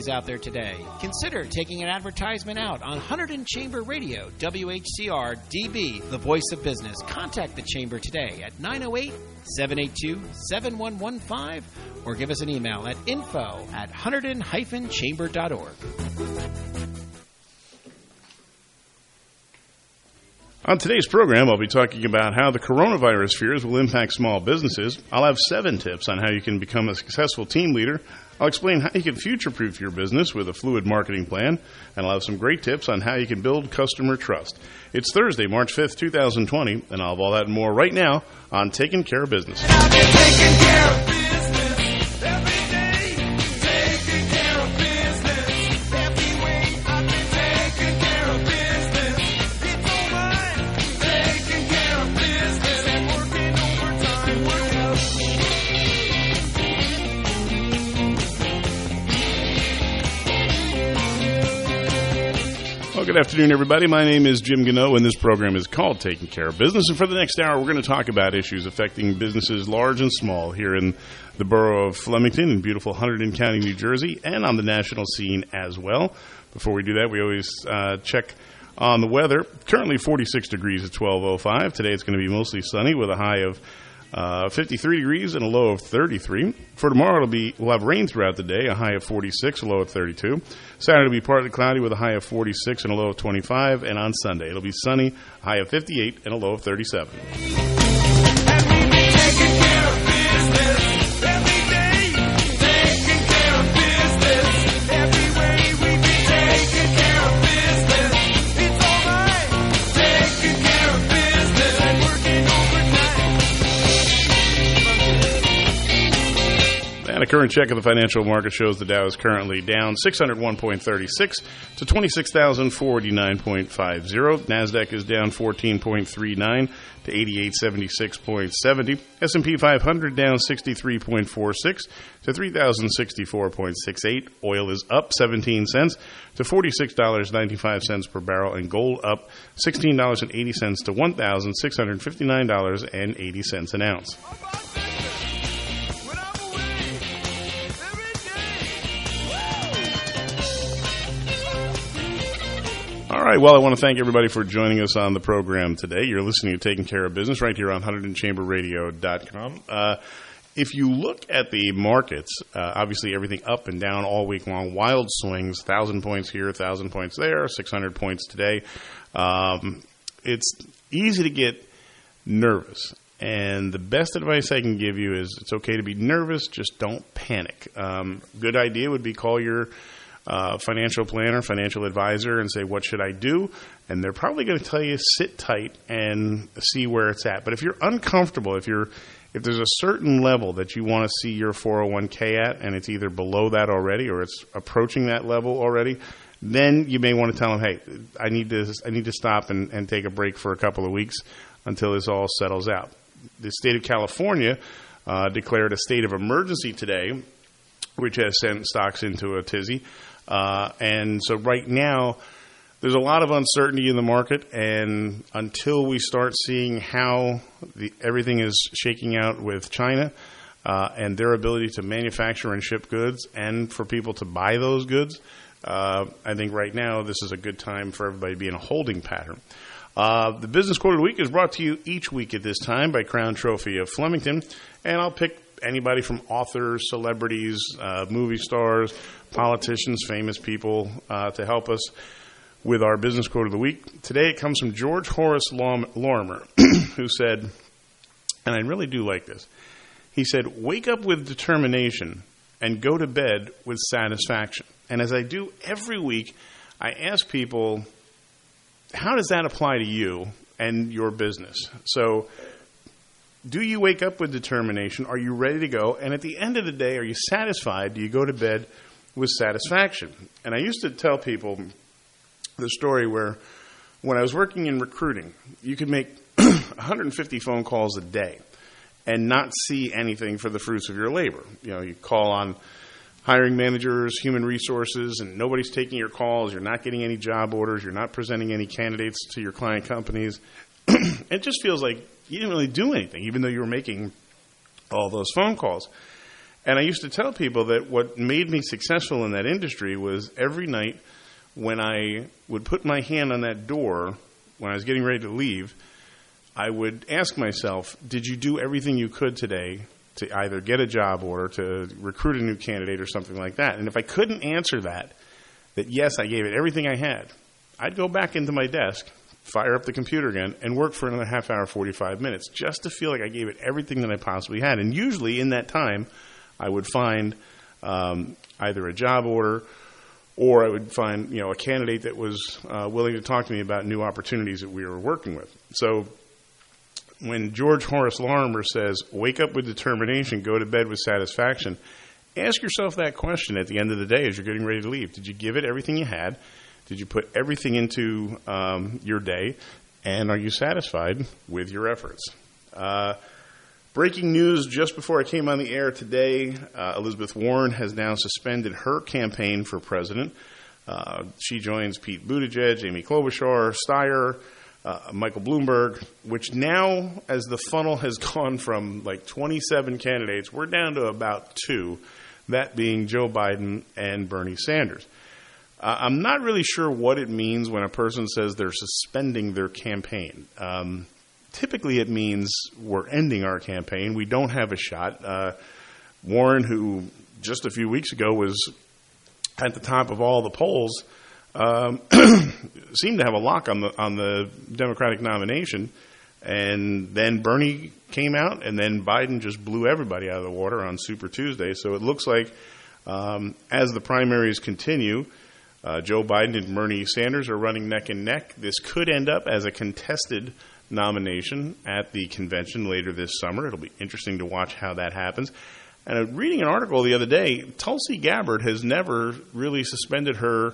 out there today. Consider taking an advertisement out on Hunterdon Chamber Radio, WHCR DB, the voice of business. Contact the Chamber today at 908-782-7115 or give us an email at info@hunterdon-chamber.org. On today's program, I'll be talking about how the coronavirus fears will impact small businesses. I'll have 7 tips on how you can become a successful team leader. I'll explain how you can future-proof your business with a fluid marketing plan, and I'll have some great tips on how you can build customer trust. It's Thursday, March 5th, 2020, and I'll have all that and more right now on Taking Care of Business. Well, good afternoon, everybody. My name is Jim Gano, and this program is called Taking Care of Business. And for the next hour, we're going to talk about issues affecting businesses large and small here in the borough of Flemington in beautiful Hunterdon County, New Jersey, and on the national scene as well. Before we do that, we always check on the weather. Currently 46 degrees at 12:05. Today it's going to be mostly sunny with a high of 53 degrees and a low of 33. For tomorrow, we'll have rain throughout the day, a high of 46, a low of 32. Saturday will be partly cloudy with a high of 46 and a low of 25. And on Sunday, it'll be sunny, a high of 58 and a low of 37. A current check of the financial market shows the Dow is currently down 601.36 to 26,049.50. NASDAQ is down 14.39 to 8876.70. S&P 500 down 63.46 to 3,064.68. Oil is up 17 cents to $46.95 per barrel, and gold up $16.80 to $1,659.80 an ounce. All right, well, I want to thank everybody for joining us on the program today. You're listening to Taking Care of Business right here on HunterdonChamberRadio.com. If you look at the markets, obviously everything up and down all week long, wild swings, 1,000 points here, 1,000 points there, 600 points today. It's easy to get nervous. And the best advice I can give you is it's okay to be nervous, just don't panic. Good idea would be call your financial planner, financial advisor, and say, what should I do? And they're probably going to tell you, sit tight and see where it's at. But if you're uncomfortable, if there's a certain level that you want to see your 401k at, and it's either below that already or it's approaching that level already, then you may want to tell them, hey, I need to stop and take a break for a couple of weeks until this all settles out. The state of California declared a state of emergency today, which has sent stocks into a tizzy. And so right now, there's a lot of uncertainty in the market, and until we start seeing how everything is shaking out with China and their ability to manufacture and ship goods and for people to buy those goods, I think right now this is a good time for everybody to be in a holding pattern. The Business Quote of the Week is brought to you each week at this time by Crown Trophy of Flemington, and I'll pick anybody from authors, celebrities, movie stars, politicians, famous people to help us with our Business Quote of the Week. Today it comes from George Horace Lorimer, who said, and I really do like this, he said, wake up with determination and go to bed with satisfaction. And as I do every week, I ask people, how does that apply to you and your business? So do you wake up with determination? Are you ready to go? And at the end of the day, are you satisfied? Do you go to bed with satisfaction? And I used to tell people the story where when I was working in recruiting, you could make 150 phone calls a day and not see anything for the fruits of your labor. You know, you call on hiring managers, human resources, and nobody's taking your calls. You're not getting any job orders. You're not presenting any candidates to your client companies. It just feels like you didn't really do anything, even though you were making all those phone calls. And I used to tell people that what made me successful in that industry was every night when I would put my hand on that door when I was getting ready to leave, I would ask myself, did you do everything you could today to either get a job order, to recruit a new candidate or something like that? And if I couldn't answer that yes, I gave it everything I had, I'd go back into my desk, fire up the computer again, and work for another half hour, 45 minutes, just to feel like I gave it everything that I possibly had. And usually in that time, I would find either a job order or I would find a candidate that was willing to talk to me about new opportunities that we were working with. So when George Horace Lorimer says, wake up with determination, go to bed with satisfaction, ask yourself that question at the end of the day as you're getting ready to leave. Did you give it everything you had? Did you put everything into your day? And are you satisfied with your efforts? Breaking news just before I came on the air today, Elizabeth Warren has now suspended her campaign for president. She joins Pete Buttigieg, Amy Klobuchar, Steyer, Michael Bloomberg, which now, as the funnel has gone from like 27 candidates, we're down to about 2, that being Joe Biden and Bernie Sanders. I'm not really sure what it means when a person says they're suspending their campaign. Typically, it means we're ending our campaign. We don't have a shot. Warren, who just a few weeks ago was at the top of all the polls, seemed to have a lock on the Democratic nomination. And then Bernie came out, and then Biden just blew everybody out of the water on Super Tuesday. So it looks like as the primaries continue, Joe Biden and Bernie Sanders are running neck and neck. This could end up as a contested nomination at the convention later this summer. It'll be interesting to watch how that happens. And reading an article the other day, Tulsi Gabbard has never really suspended her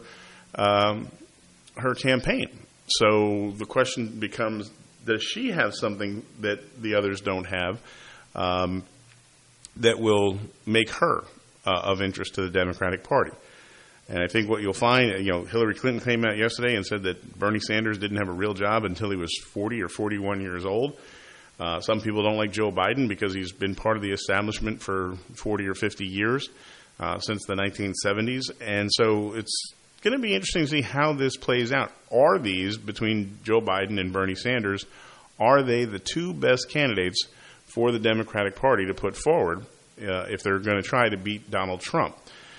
campaign. So the question becomes, does she have something that the others don't have that will make her of interest to the Democratic Party? And I think what you'll find, Hillary Clinton came out yesterday and said that Bernie Sanders didn't have a real job until he was 40 or 41 years old. Some people don't like Joe Biden because he's been part of the establishment for 40 or 50 years, since the 1970s. And so it's going to be interesting to see how this plays out. Are these, between Joe Biden and Bernie Sanders, are they the 2 best candidates for the Democratic Party to put forward if they're going to try to beat Donald Trump?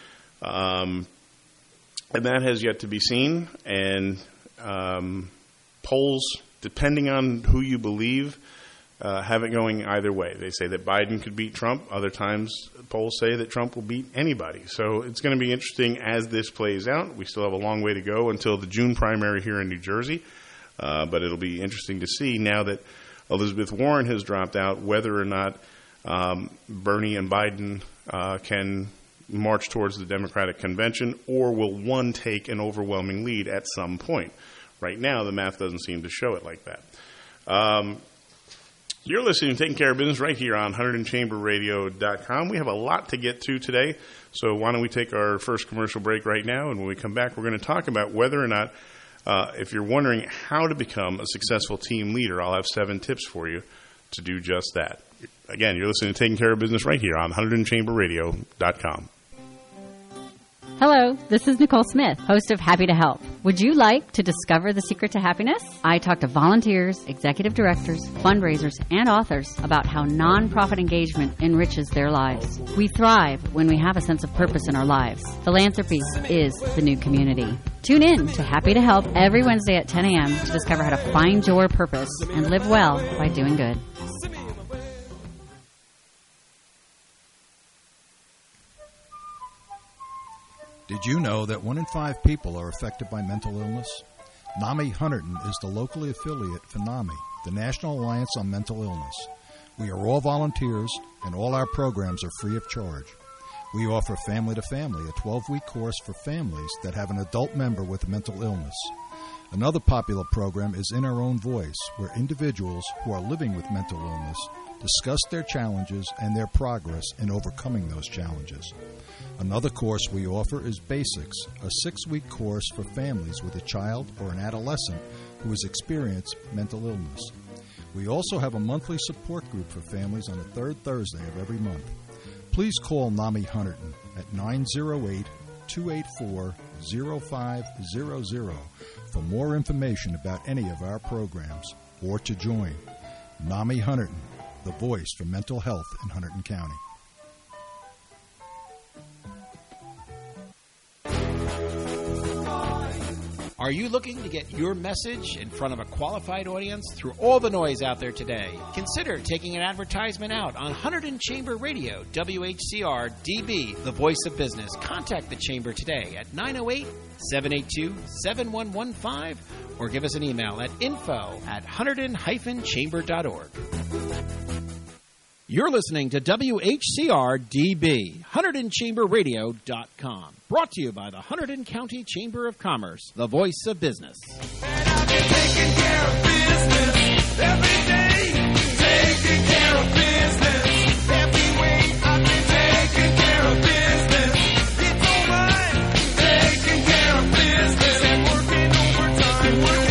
And that has yet to be seen. And polls, depending on who you believe, have it going either way. They say that Biden could beat Trump. Other times, polls say that Trump will beat anybody. So it's going to be interesting as this plays out. We still have a long way to go until the June primary here in New Jersey. But it'll be interesting to see now that Elizabeth Warren has dropped out, whether or not Bernie and Biden can march towards the Democratic convention, or will one take an overwhelming lead at some point. Right now, the math doesn't seem to show it like that. You're listening to Taking Care of Business right here on HunterdonChamberRadio.com. We have a lot to get to today, so why don't we take our first commercial break right now, and when we come back, we're going to talk about whether or not, if you're wondering how to become a successful team leader, I'll have 7 tips for you to do just that. Again, you're listening to Taking Care of Business right here on HunterdonChamberRadio.com. Hello, this is Nicole Smith, host of Happy to Help. Would you like to discover the secret to happiness? I talk to volunteers, executive directors, fundraisers, and authors about how nonprofit engagement enriches their lives. We thrive when we have a sense of purpose in our lives. Philanthropy is the new community. Tune in to Happy to Help every Wednesday at 10 a.m. to discover how to find your purpose and live well by doing good. Did you know that 1 in 5 people are affected by mental illness? NAMI Hunterdon is the locally affiliate for NAMI, the National Alliance on Mental Illness. We are all volunteers, and all our programs are free of charge. We offer Family to Family, a 12-week course for families that have an adult member with a mental illness. Another popular program is In Our Own Voice, where individuals who are living with mental illness discuss their challenges and their progress in overcoming those challenges. Another course we offer is Basics, a 6-week course for families with a child or an adolescent who has experienced mental illness. We also have a monthly support group for families on the 3rd Thursday of every month. please call NAMI Hunterdon at 908-284-0500 for more information about any of our programs or to join. NAMI Hunterdon, the voice for mental health in Hunterdon County. Are you looking to get your message in front of a qualified audience through all the noise out there today? Consider taking an advertisement out on Hunterdon Chamber Radio, WHCR DB, the voice of business. Contact the Chamber today at 908-782-7115 or give us an email at info@hunterdon-chamber.org. You're listening to WHCR DB, HunterdonChamberRadio.com. Brought to you by the Hunterdon County Chamber of Commerce, the voice of business. And I've been taking care of business every day. Taking care of business every way. I've been taking care of business. It's alright. Taking care of business and working overtime. Work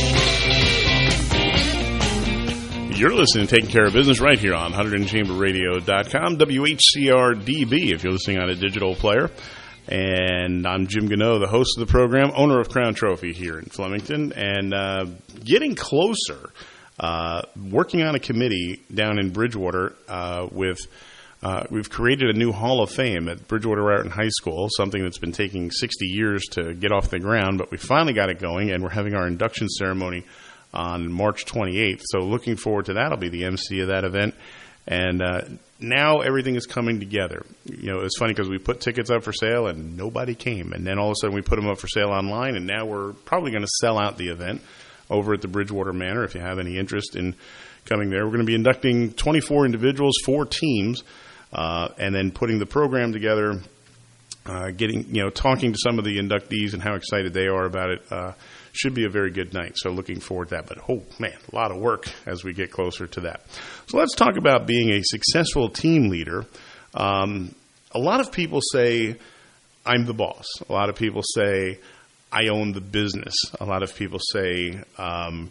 out. You're listening to Taking Care of Business right here on HunterdonChamberRadio.com, WHCR-DB if you're listening on a digital player. And I'm Jim Gano, the host of the program, owner of Crown Trophy here in Flemington, and getting closer, working on a committee down in Bridgewater we've created a new Hall of Fame at Bridgewater Raritan High School, something that's been taking 60 years to get off the ground, but we finally got it going, and we're having our induction ceremony on March 28th. So looking forward to that. I'll be the MC of that event. And now everything is coming together. You know, it's funny because we put tickets up for sale and nobody came. And then all of a sudden we put them up for sale online, and now we're probably going to sell out the event over at the Bridgewater Manor. If you have any interest in coming there, we're going to be inducting 24 individuals, 4 teams, and then putting the program together, talking to some of the inductees and how excited they are about it. Should be a very good night, so looking forward to that. But, oh, man, a lot of work as we get closer to that. So let's talk about being a successful team leader. A lot of people say, I'm the boss. A lot of people say, I own the business. A lot of people say, that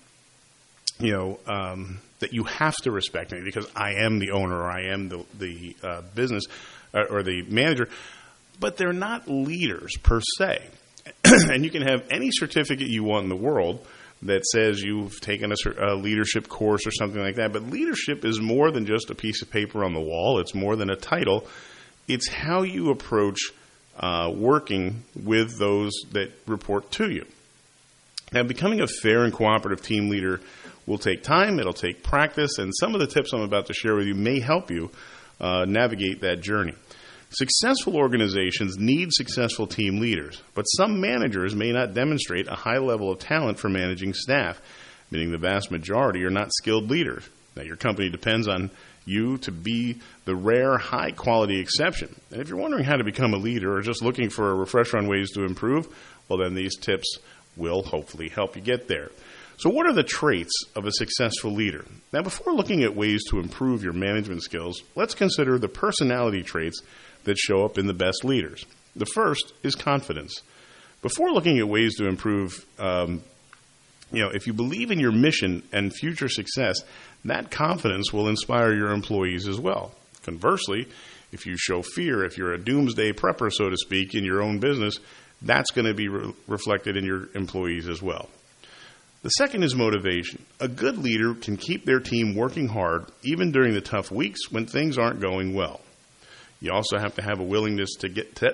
you have to respect me because I am the owner or I am the business or the manager. But they're not leaders per se. And you can have any certificate you want in the world that says you've taken a leadership course or something like that. But leadership is more than just a piece of paper on the wall. It's more than a title. It's how you approach working with those that report to you. Now, becoming a fair and cooperative team leader will take time. It'll take practice. And some of the tips I'm about to share with you may help you navigate that journey. Successful organizations need successful team leaders, but some managers may not demonstrate a high level of talent for managing staff, meaning the vast majority are not skilled leaders. Now, your company depends on you to be the rare, high-quality exception. And if you're wondering how to become a leader or just looking for a refresher on ways to improve, well, then these tips will hopefully help you get there. So what are the traits of a successful leader? Now, before looking at ways to improve your management skills, let's consider the personality traits that show up in the best leaders. The first is confidence. Before looking at ways to improve, if you believe in your mission and future success, that confidence will inspire your employees as well. Conversely, if you show fear, if you're a doomsday prepper, so to speak, in your own business, that's going to be reflected in your employees as well. The second is motivation. A good leader can keep their team working hard even during the tough weeks when things aren't going well. You also have to have a willingness to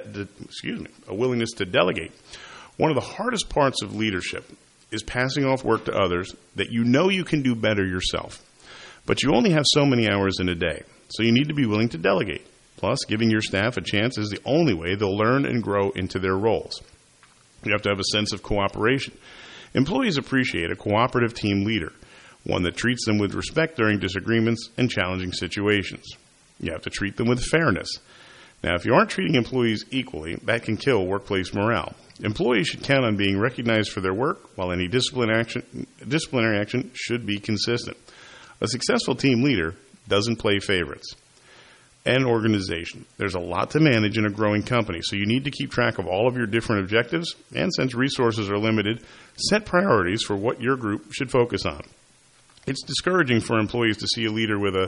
delegate. One of the hardest parts of leadership is passing off work to others that you know you can do better yourself. But you only have so many hours in a day, so you need to be willing to delegate. Plus, giving your staff a chance is the only way they'll learn and grow into their roles. You have to have a sense of cooperation. Employees appreciate a cooperative team leader, one that treats them with respect during disagreements and challenging situations. You have to treat them with fairness. Now, if you aren't treating employees equally, that can kill workplace morale. Employees should count on being recognized for their work, while any disciplinary action should be consistent. A successful team leader doesn't play favorites. And organization. There's a lot to manage in a growing company, so you need to keep track of all of your different objectives, and since resources are limited, set priorities for what your group should focus on. It's discouraging for employees to see a leader with a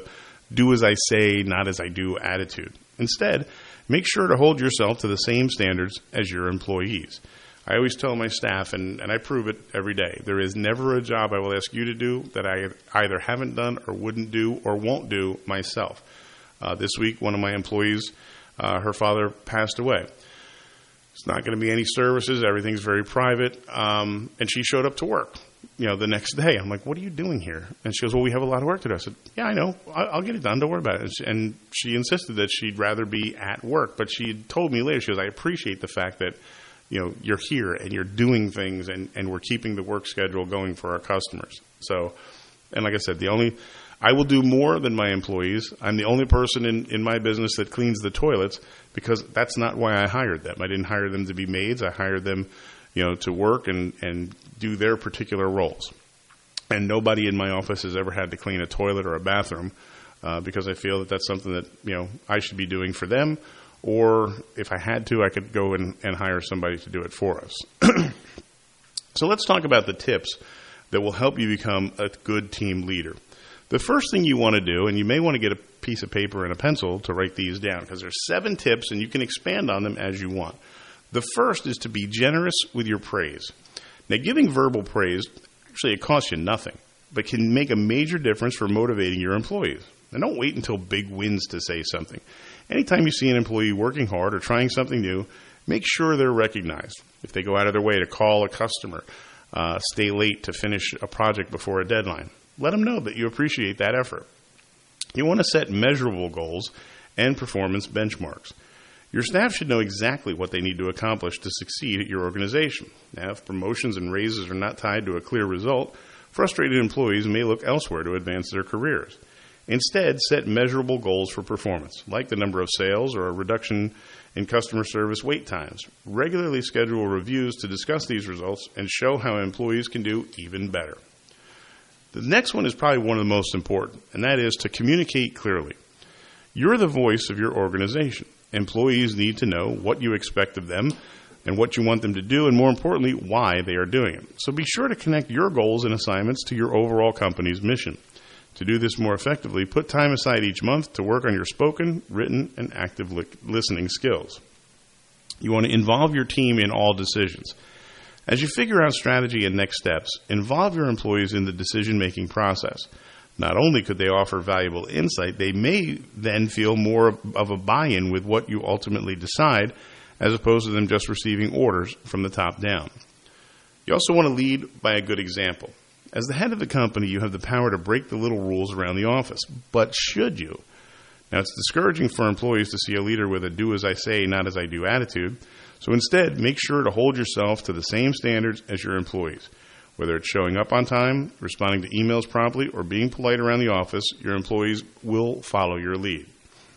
do as I say, not as I do attitude. Instead, make sure to hold yourself to the same standards as your employees. I always tell my staff, and I prove it every day, there is never a job I will ask you to do that I either haven't done or wouldn't do or won't do myself. This week, one of my employees, her father passed away. It's not going to be any services. Everything's very private. And she showed up to work, the next day. I'm like, what are you doing here? And she goes, well, we have a lot of work to do. I said, yeah, I know. I'll get it done. Don't worry about it. And she insisted that she'd rather be at work. But she told me later, she goes, I appreciate the fact that, you're here and you're doing things and we're keeping the work schedule going for our customers. So, and like I said, I will do more than my employees. I'm the only person in my business that cleans the toilets because that's not why I hired them. I didn't hire them to be maids. I hired them, to work and do their particular roles. And nobody in my office has ever had to clean a toilet or a bathroom because I feel that that's something that, I should be doing for them. Or if I had to, I could go and hire somebody to do it for us. So let's talk about the tips that will help you become a good team leader. The first thing you want to do, and you may want to get a piece of paper and a pencil to write these down, because there's 7 tips and you can expand on them as you want. The first is to be generous with your praise. Now, giving verbal praise, actually it costs you nothing, but can make a major difference for motivating your employees. And don't wait until big wins to say something. Anytime you see an employee working hard or trying something new, make sure they're recognized. If they go out of their way to call a customer, stay late to finish a project before a deadline, let them know that you appreciate that effort. You want to set measurable goals and performance benchmarks. Your staff should know exactly what they need to accomplish to succeed at your organization. Now, if promotions and raises are not tied to a clear result, frustrated employees may look elsewhere to advance their careers. Instead, set measurable goals for performance, like the number of sales or a reduction in customer service wait times. Regularly schedule reviews to discuss these results and show how employees can do even better. The next one is probably one of the most important, and that is to communicate clearly. You're the voice of your organization. Employees need to know what you expect of them and what you want them to do, and more importantly, why they are doing it. So be sure to connect your goals and assignments to your overall company's mission. To do this more effectively, put time aside each month to work on your spoken, written, and active listening skills. You want to involve your team in all decisions. As you figure out strategy and next steps, involve your employees in the decision-making process. Not only could they offer valuable insight, they may then feel more of a buy-in with what you ultimately decide, as opposed to them just receiving orders from the top down. You also want to lead by a good example. As the head of the company, you have the power to break the little rules around the office. But should you? Now, it's discouraging for employees to see a leader with a do as I say, not as I do attitude. So instead, make sure to hold yourself to the same standards as your employees. Whether it's showing up on time, responding to emails promptly, or being polite around the office, your employees will follow your lead.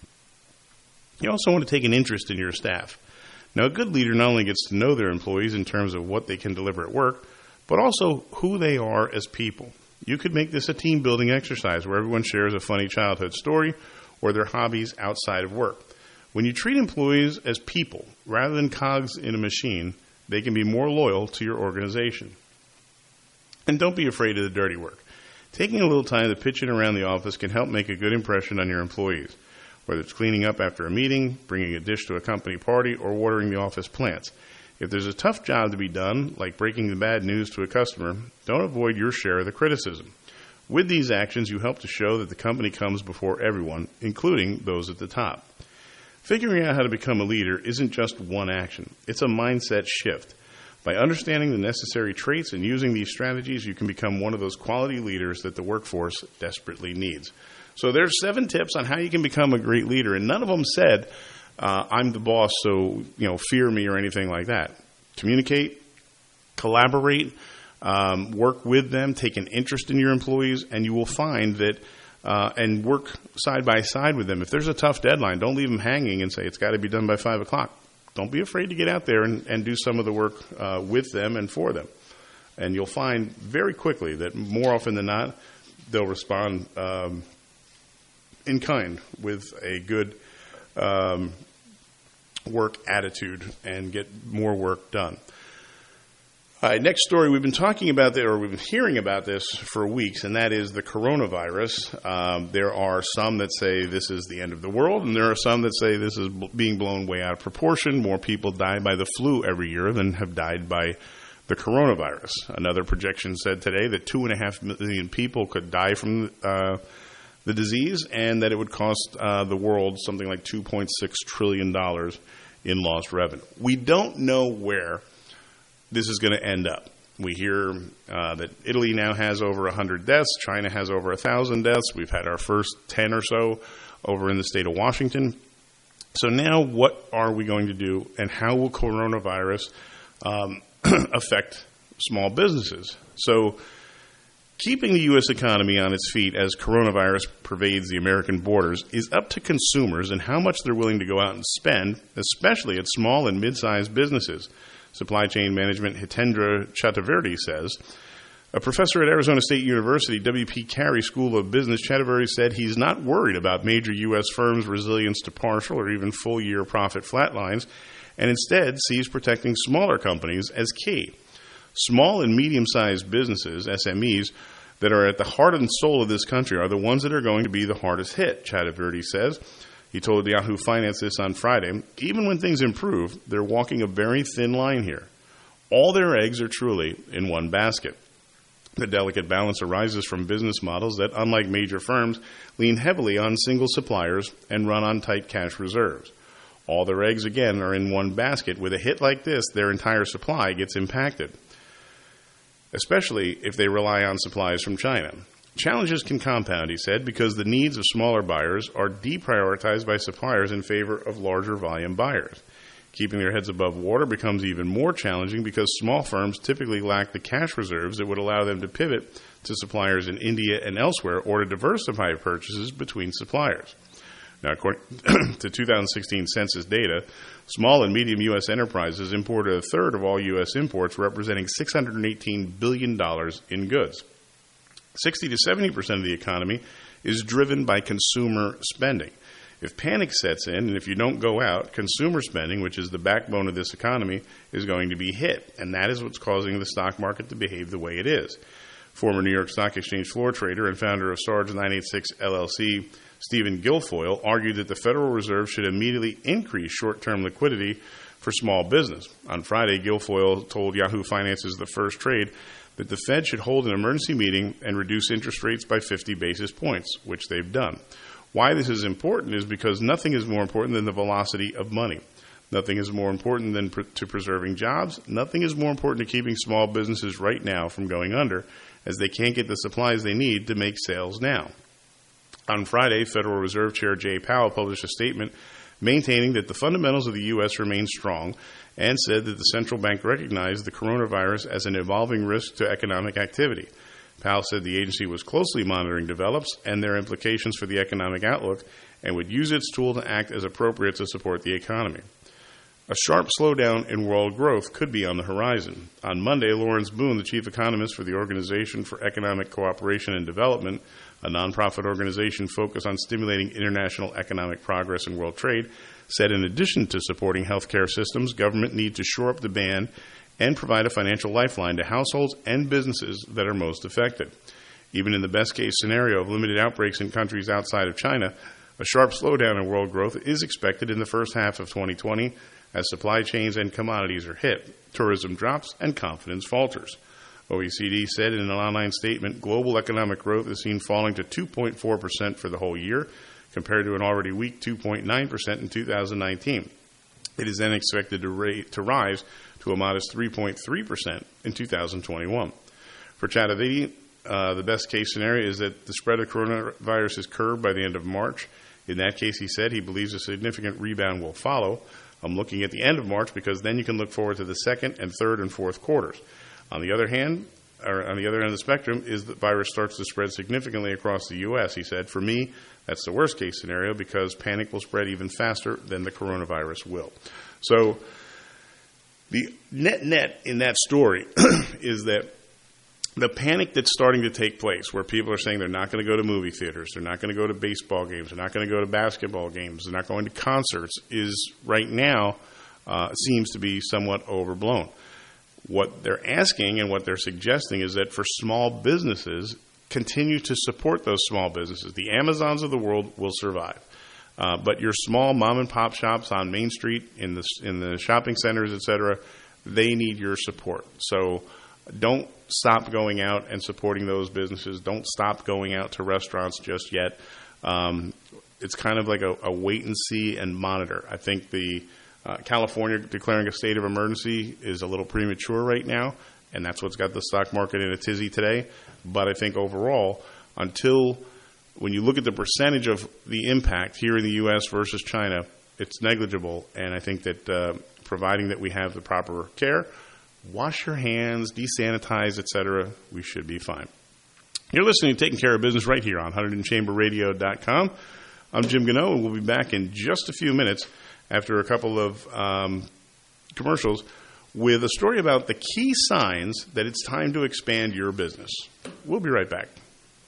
You also want to take an interest in your staff. Now, a good leader not only gets to know their employees in terms of what they can deliver at work, but also who they are as people. You could make this a team-building exercise where everyone shares a funny childhood story or their hobbies outside of work. When you treat employees as people rather than cogs in a machine, they can be more loyal to your organization. And don't be afraid of the dirty work. Taking a little time to pitch in around the office can help make a good impression on your employees, whether it's cleaning up after a meeting, bringing a dish to a company party, or watering the office plants. If there's a tough job to be done, like breaking the bad news to a customer, don't avoid your share of the criticism. With these actions, you help to show that the company comes before everyone, including those at the top. Figuring out how to become a leader isn't just one action. It's a mindset shift. By understanding the necessary traits and using these strategies, you can become one of those quality leaders that the workforce desperately needs. So there's 7 tips on how you can become a great leader, and none of them said, I'm the boss, so fear me or anything like that. Communicate, collaborate, work with them, take an interest in your employees, and you will find that, and work side by side with them. If there's a tough deadline, don't leave them hanging and say it's got to be done by 5 o'clock. Don't be afraid to get out there and do some of the work with them and for them. And you'll find very quickly that more often than not, they'll respond in kind with a good work attitude and get more work done. All right, next story. We've been talking about this, or we've been hearing about this for weeks, and that is the coronavirus. There are some that say this is the end of the world, and there are some that say this is being blown way out of proportion. More people die by the flu every year than have died by the coronavirus. Another projection said today that 2.5 million people could die from the disease, and that it would cost the world something like $2.6 trillion in lost revenue. We don't know where this is going to end up. We hear that Italy now has over 100 deaths. China has over 1,000 deaths. We've had our first 10 or so over in the state of Washington. So now what are we going to do, and how will coronavirus affect small businesses? So keeping the U.S. economy on its feet as coronavirus pervades the American borders is up to consumers and how much they're willing to go out and spend, especially at small and mid-sized businesses. Supply chain management Hitendra Chaturvedi says. A professor at Arizona State University, W.P. Carey School of Business, Chaturvedi said he's not worried about major U.S. firms' resilience to partial or even full-year profit flatlines, and instead sees protecting smaller companies as key. Small and medium-sized businesses, SMEs, that are at the heart and soul of this country are the ones that are going to be the hardest hit, Chaturvedi says. He told Yahoo Finance this on Friday. Even when things improve, they're walking a very thin line here. All their eggs are truly in one basket. The delicate balance arises from business models that, unlike major firms, lean heavily on single suppliers and run on tight cash reserves. All their eggs, again, are in one basket. With a hit like this, their entire supply gets impacted, especially if they rely on supplies from China. Challenges can compound, he said, because the needs of smaller buyers are deprioritized by suppliers in favor of larger volume buyers. Keeping their heads above water becomes even more challenging because small firms typically lack the cash reserves that would allow them to pivot to suppliers in India and elsewhere or to diversify purchases between suppliers. Now, according to 2016 census data, small and medium U.S. enterprises imported a third of all U.S. imports, representing $618 billion in goods. 60 to 70% of the economy is driven by consumer spending. If panic sets in and if you don't go out, consumer spending, which is the backbone of this economy, is going to be hit. And that is what's causing the stock market to behave the way it is. Former New York Stock Exchange floor trader and founder of Sarge 986 LLC, Stephen Guilfoyle, argued that the Federal Reserve should immediately increase short-term liquidity for small business. On Friday, Guilfoyle told Yahoo Finance's The First Trade that the Fed should hold an emergency meeting and reduce interest rates by 50 basis points, which they've done. Why this is important is because nothing is more important than the velocity of money. Nothing is more important than to preserving jobs. Nothing is more important to keeping small businesses right now from going under, as they can't get the supplies they need to make sales now. On Friday, Federal Reserve Chair Jay Powell published a statement maintaining that the fundamentals of the U.S. remain strong and said that the central bank recognized the coronavirus as an evolving risk to economic activity. Powell said the agency was closely monitoring develops and their implications for the economic outlook and would use its tool to act as appropriate to support the economy. A sharp slowdown in world growth could be on the horizon. On Monday, Lawrence Boone, the chief economist for the Organization for Economic Cooperation and Development, a nonprofit organization focused on stimulating international economic progress and world trade, said in addition to supporting healthcare systems, government need to shore up demand and provide a financial lifeline to households and businesses that are most affected. Even in the best-case scenario of limited outbreaks in countries outside of China, a sharp slowdown in world growth is expected in the first half of 2020 as supply chains and commodities are hit, tourism drops, and confidence falters. OECD said in an online statement, global economic growth is seen falling to 2.4% for the whole year, compared to an already weak 2.9% in 2019. It is then expected to rise to a modest 3.3% in 2021. For Chaturvedi, the best case scenario is that the spread of coronavirus is curbed by the end of March. In that case, he said, he believes a significant rebound will follow. I'm looking at the end of March because then you can look forward to the second and third and fourth quarters. On the other hand, or on the other end of the spectrum, is the virus starts to spread significantly across the U.S., he said. For me, that's the worst case scenario because panic will spread even faster than the coronavirus will. So the net in that story is that the panic that's starting to take place, where people are saying they're not going to go to movie theaters, they're not going to go to baseball games, they're not going to go to basketball games, they're not going to concerts, is right now seems to be somewhat overblown. What they're asking and what they're suggesting is that for small businesses, continue to support those small businesses. The Amazons of the world will survive. But your small mom-and-pop shops on Main Street, in the shopping centers, et cetera, they need your support. So don't stop going out and supporting those businesses. Don't stop going out to restaurants just yet. It's kind of like a wait and see and monitor. I think the California declaring a state of emergency is a little premature right now, and that's what's got the stock market in a tizzy today. But I think overall, when you look at the percentage of the impact here in the U.S. versus China, it's negligible. And I think that providing that we have the proper care, wash your hands, desanitize, etc., we should be fine. You're listening to Taking Care of Business right here on HunterdonChamberRadio.com. I'm Jim Gano, and we'll be back in just a few minutes after a couple of commercials with a story about the key signs that it's time to expand your business. We'll be right back.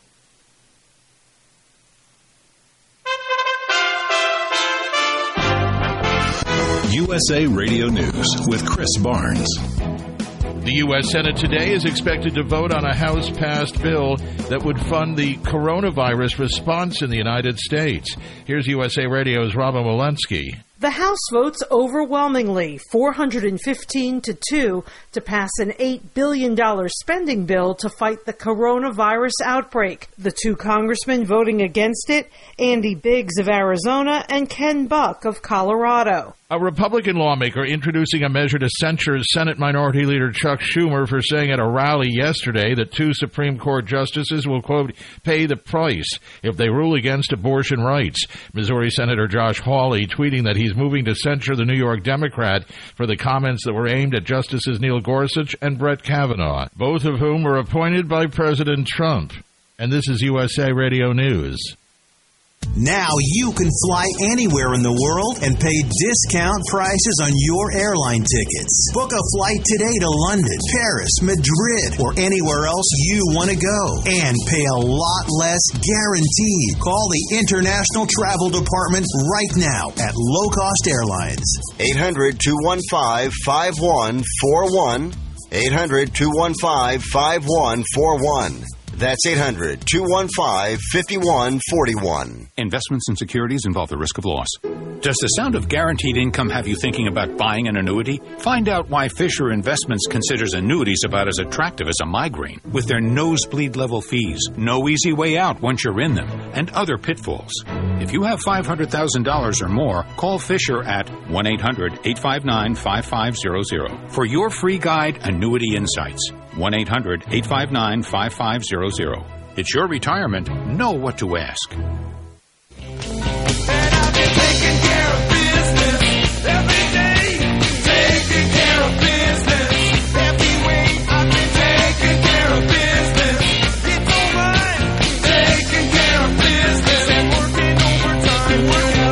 USA Radio News with Chris Barnes. The U.S. Senate today is expected to vote on a House-passed bill that would fund the coronavirus response in the United States. Here's USA Radio's Robin Walensky. The House votes overwhelmingly, 415-2, to pass an $8 billion spending bill to fight the coronavirus outbreak. The two congressmen voting against it, Andy Biggs of Arizona and Ken Buck of Colorado. A Republican lawmaker introducing a measure to censure Senate Minority Leader Chuck Schumer for saying at a rally yesterday that two Supreme Court justices will, quote, pay the price if they rule against abortion rights. Missouri Senator Josh Hawley tweeting that he's moving to censure the New York Democrat for the comments that were aimed at Justices Neil Gorsuch and Brett Kavanaugh, both of whom were appointed by President Trump. And this is USA Radio News. Now you can fly anywhere in the world and pay discount prices on your airline tickets. Book a flight today to London, Paris, Madrid, or anywhere else you want to go. And pay a lot less guaranteed. Call the International Travel Department right now at Low Cost Airlines. 800-215-5141. 800-215-5141. That's 800-215-5141. Investments and securities involve the risk of loss. Does the sound of guaranteed income have you thinking about buying an annuity? Find out why Fisher Investments considers annuities about as attractive as a migraine. With their nosebleed-level fees, no easy way out once you're in them, and other pitfalls. If you have $500,000 or more, call Fisher at 1-800-859-5500 for your free guide, Annuity Insights. 1-800-859-5500. It's your retirement. Know what to ask. And I've been taking care of business every day. Taking care of business every way. I've been taking care of business. It's all mine. Taking care of business and working overtime.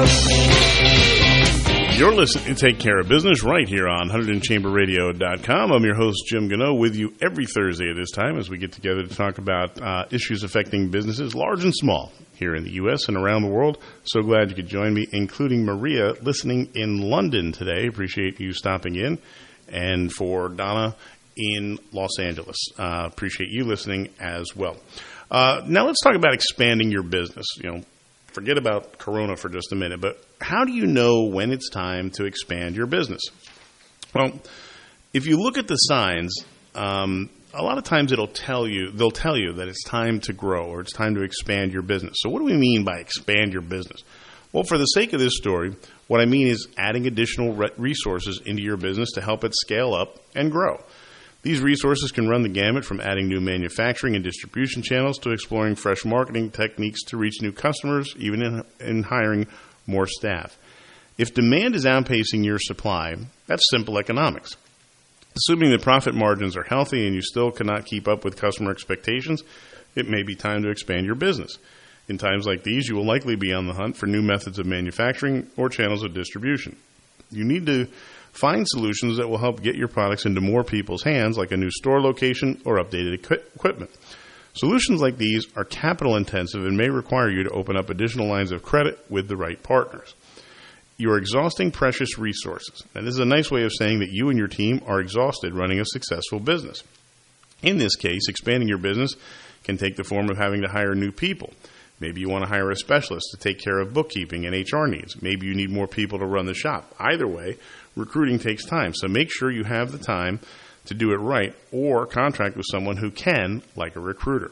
You're listening to Take Care of Business right here on HunterdonChamberRadio.com. I'm your host, Jim Gano, with you every Thursday at this time as we get together to talk about issues affecting businesses, large and small, here in the U.S. and around the world. So glad you could join me, including Maria, listening in London today. Appreciate you stopping in. And for Donna in Los Angeles, appreciate you listening as well. Now let's talk about expanding your business. Forget about Corona for just a minute, but how do you know when it's time to expand your business? Well, if you look at the signs, a lot of times they'll tell you that it's time to grow or it's time to expand your business. So what do we mean by expand your business? Well, for the sake of this story, what I mean is adding additional resources into your business to help it scale up and grow. These resources can run the gamut from adding new manufacturing and distribution channels to exploring fresh marketing techniques to reach new customers, even in hiring more staff. If demand is outpacing your supply, that's simple economics. Assuming the profit margins are healthy and you still cannot keep up with customer expectations, it may be time to expand your business. In times like these, you will likely be on the hunt for new methods of manufacturing or channels of distribution. You need to find solutions that will help get your products into more people's hands, like a new store location or updated equipment. Solutions like these are capital intensive and may require you to open up additional lines of credit with the right partners. You're exhausting precious resources. Now, this is a nice way of saying that you and your team are exhausted running a successful business. In this case, expanding your business can take the form of having to hire new people. Maybe you want to hire a specialist to take care of bookkeeping and HR needs. Maybe you need more people to run the shop. Either way, recruiting takes time, so make sure you have the time to do it right or contract with someone who can, like a recruiter.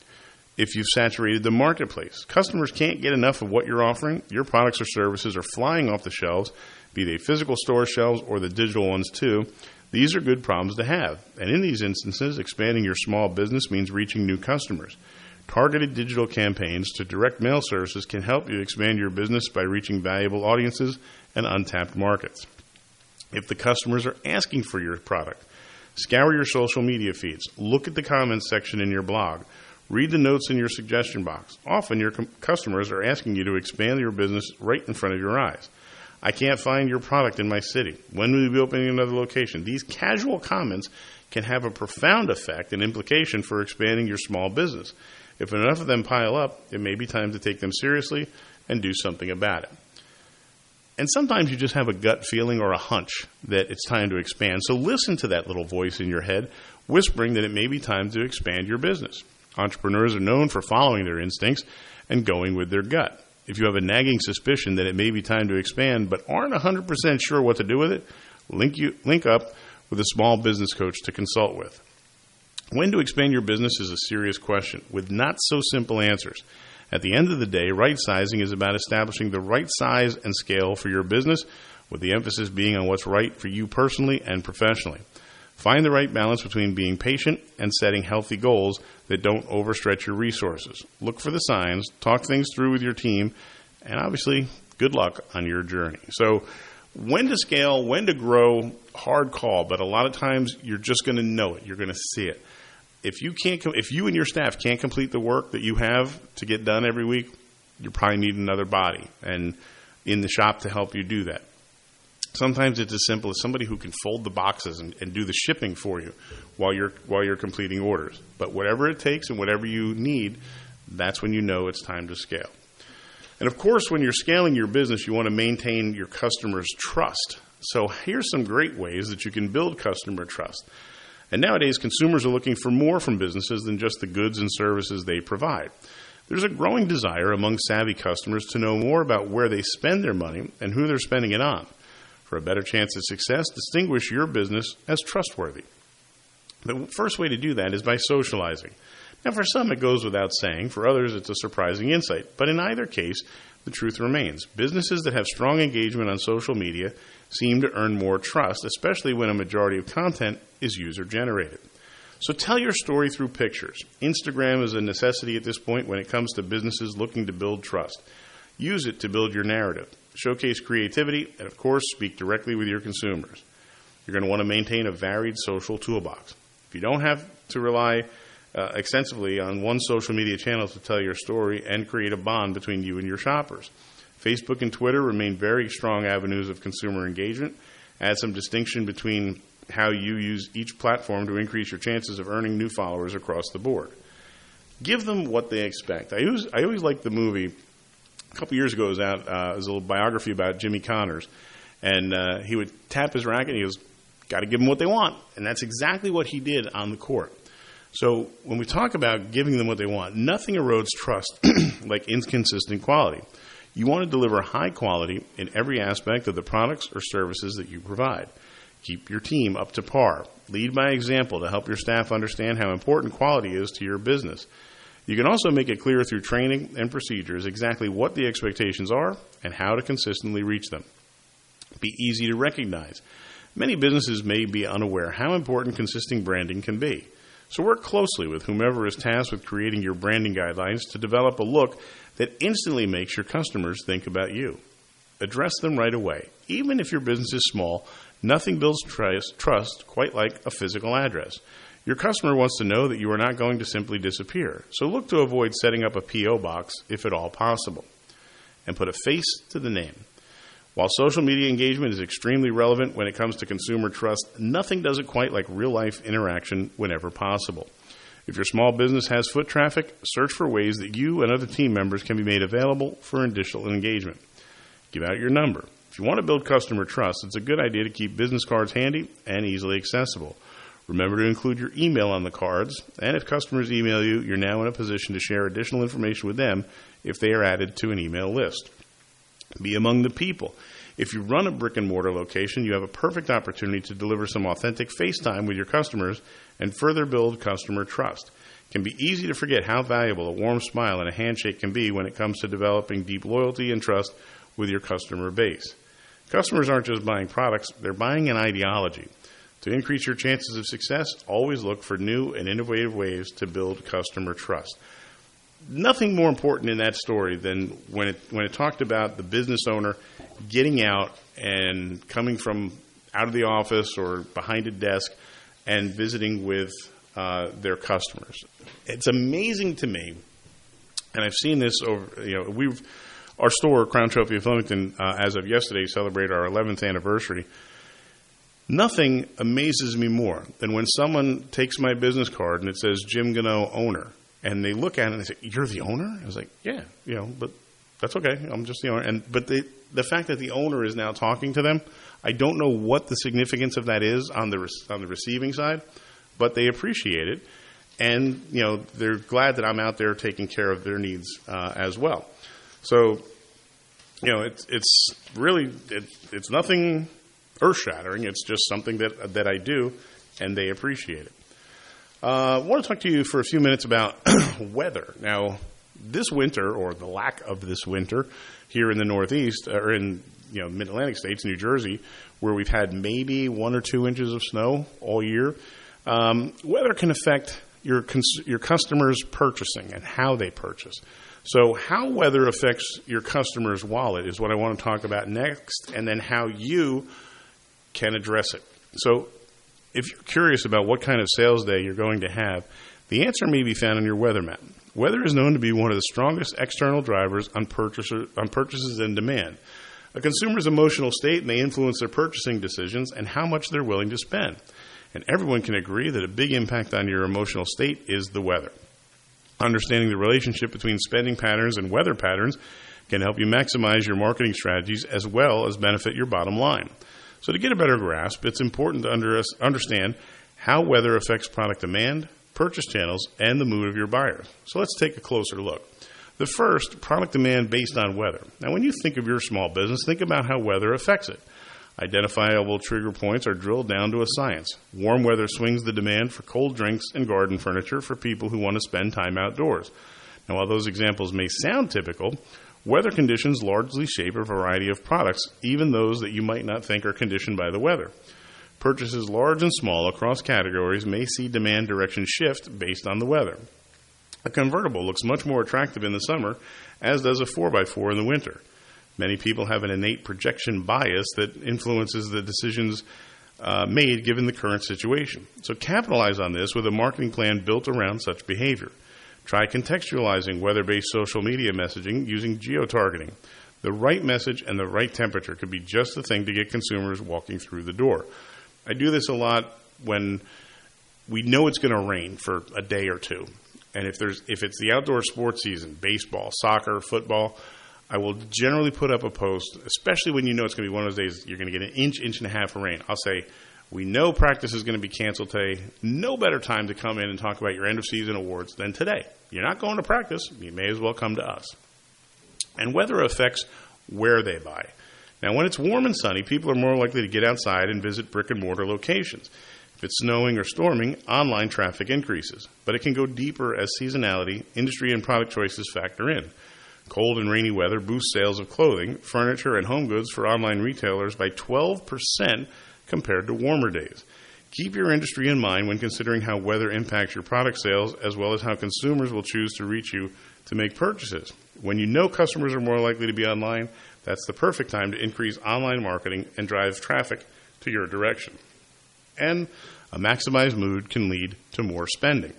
If you've saturated the marketplace, customers can't get enough of what you're offering. Your products or services are flying off the shelves, be they physical store shelves or the digital ones too. These are good problems to have. And in these instances, expanding your small business means reaching new customers. Targeted digital campaigns to direct mail services can help you expand your business by reaching valuable audiences and untapped markets. If the customers are asking for your product, scour your social media feeds, look at the comments section in your blog, read the notes in your suggestion box. Often your customers are asking you to expand your business right in front of your eyes. I can't find your product in my city. When will you be opening another location? These casual comments can have a profound effect and implication for expanding your small business. If enough of them pile up, it may be time to take them seriously and do something about it. And sometimes you just have a gut feeling or a hunch that it's time to expand. So listen to that little voice in your head whispering that it may be time to expand your business. Entrepreneurs are known for following their instincts and going with their gut. If you have a nagging suspicion that it may be time to expand but aren't 100% sure what to do with it, link up with a small business coach to consult with. When to expand your business is a serious question with not so simple answers. At the end of the day, right sizing is about establishing the right size and scale for your business, with the emphasis being on what's right for you personally and professionally. Find the right balance between being patient and setting healthy goals that don't overstretch your resources. Look for the signs, talk things through with your team, and obviously, good luck on your journey. So, when to scale, when to grow, hard call, but a lot of times you're just going to know it. You're going to see it. If you and your staff can't complete the work that you have to get done every week, you probably need another body and in the shop to help you do that. Sometimes it's as simple as somebody who can fold the boxes and do the shipping for you while you're completing orders. But whatever it takes and whatever you need, that's when you know it's time to scale. And of course, when you're scaling your business, you want to maintain your customers' trust. So here's some great ways that you can build customer trust. And nowadays, consumers are looking for more from businesses than just the goods and services they provide. There's a growing desire among savvy customers to know more about where they spend their money and who they're spending it on. For a better chance of success, distinguish your business as trustworthy. The first way to do that is by socializing. Now, for some, it goes without saying. For others, it's a surprising insight. But in either case, the truth remains. Businesses that have strong engagement on social media seem to earn more trust, especially when a majority of content is user-generated. So tell your story through pictures. Instagram is a necessity at this point when it comes to businesses looking to build trust. Use it to build your narrative. Showcase creativity, and of course, speak directly with your consumers. You're going to want to maintain a varied social toolbox. If you don't have to rely extensively on one social media channel to tell your story and create a bond between you and your shoppers. Facebook and Twitter remain very strong avenues of consumer engagement. Add some distinction between how you use each platform to increase your chances of earning new followers across the board. Give them what they expect. I always liked the movie. A couple years ago, it was out. It was a little biography about Jimmy Connors, and he would tap his racket. And he goes, "Got to give them what they want," and that's exactly what he did on the court. So when we talk about giving them what they want, nothing erodes trust like inconsistent quality. You want to deliver high quality in every aspect of the products or services that you provide. Keep your team up to par. Lead by example to help your staff understand how important quality is to your business. You can also make it clear through training and procedures exactly what the expectations are and how to consistently reach them. Be easy to recognize. Many businesses may be unaware how important consistent branding can be. So work closely with whomever is tasked with creating your branding guidelines to develop a look that instantly makes your customers think about you. Address them right away. Even if your business is small, nothing builds trust quite like a physical address. Your customer wants to know that you are not going to simply disappear. So look to avoid setting up a P.O. box if at all possible. And put a face to the name. While social media engagement is extremely relevant when it comes to consumer trust, nothing does it quite like real-life interaction whenever possible. If your small business has foot traffic, search for ways that you and other team members can be made available for additional engagement. Give out your number. If you want to build customer trust, it's a good idea to keep business cards handy and easily accessible. Remember to include your email on the cards, and if customers email you, you're now in a position to share additional information with them if they are added to an email list. Be among the people. If you run a brick-and-mortar location, you have a perfect opportunity to deliver some authentic face time with your customers and further build customer trust. It can be easy to forget how valuable a warm smile and a handshake can be when it comes to developing deep loyalty and trust with your customer base. Customers aren't just buying products, they're buying an ideology. To increase your chances of success, always look for new and innovative ways to build customer trust. Nothing more important in that story than when it talked about the business owner getting out and coming from out of the office or behind a desk and visiting with their customers. It's amazing to me, and I've seen this over, our store, Crown Trophy of Flemington, as of yesterday, celebrated our 11th anniversary. Nothing amazes me more than when someone takes my business card and it says Jim Gano, owner, and they look at it and they say, "You're the owner?" I was like, "Yeah, but that's okay. I'm just the owner." But the fact that the owner is now talking to them, I don't know what the significance of that is on the receiving side, but they appreciate it, and they're glad that I'm out there taking care of their needs as well. So, it's really it's nothing earth-shattering. It's just something that I do, and they appreciate it. I want to talk to you for a few minutes about weather. Now, this winter, or the lack of this winter, here in the Northeast, or in Mid-Atlantic states, New Jersey, where we've had maybe 1 or 2 inches of snow all year, weather can affect your customers' purchasing and how they purchase. So how weather affects your customer's wallet is what I want to talk about next, and then how you can address it. So if you're curious about what kind of sales day you're going to have, the answer may be found in your weather map. Weather is known to be one of the strongest external drivers on purchases and demand. A consumer's emotional state may influence their purchasing decisions and how much they're willing to spend. And everyone can agree that a big impact on your emotional state is the weather. Understanding the relationship between spending patterns and weather patterns can help you maximize your marketing strategies as well as benefit your bottom line. So to get a better grasp, it's important to understand how weather affects product demand, purchase channels, and the mood of your buyers. So let's take a closer look. The first, product demand based on weather. Now, when you think of your small business, think about how weather affects it. Identifiable trigger points are drilled down to a science. Warm weather swings the demand for cold drinks and garden furniture for people who want to spend time outdoors. Now, while those examples may sound typical, weather conditions largely shape a variety of products, even those that you might not think are conditioned by the weather. Purchases large and small across categories may see demand direction shift based on the weather. A convertible looks much more attractive in the summer, as does a 4x4 in the winter. Many people have an innate projection bias that influences the decisions made given the current situation. So capitalize on this with a marketing plan built around such behavior. Try contextualizing weather-based social media messaging using geo-targeting. The right message and the right temperature could be just the thing to get consumers walking through the door. I do this a lot when we know it's going to rain for a day or two. And if it's the outdoor sports season, baseball, soccer, football, I will generally put up a post, especially when you know it's going to be one of those days you're going to get an inch and a half of rain. I'll say, we know practice is going to be canceled today. No better time to come in and talk about your end-of-season awards than today. You're not going to practice. You may as well come to us. And weather affects where they buy. Now, when it's warm and sunny, people are more likely to get outside and visit brick-and-mortar locations. If it's snowing or storming, online traffic increases. But it can go deeper as seasonality, industry, and product choices factor in. Cold and rainy weather boosts sales of clothing, furniture, and home goods for online retailers by 12% compared to warmer days. Keep your industry in mind when considering how weather impacts your product sales, as well as how consumers will choose to reach you to make purchases. When you know customers are more likely to be online, that's the perfect time to increase online marketing and drive traffic to your direction. And a maximized mood can lead to more spending.